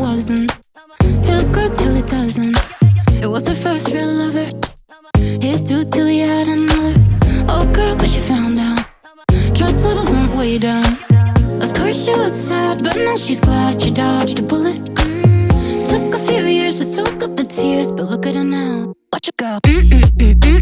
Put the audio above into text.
wasn't. Feels good till it doesn't. It was her first real lover. Here's two till he had another. Oh girl, but she found out. Trust levels went way down. Of course she was sad, but now she's glad she dodged a bullet. Took a few years to soak up the tears, but look at her now. Watch her go.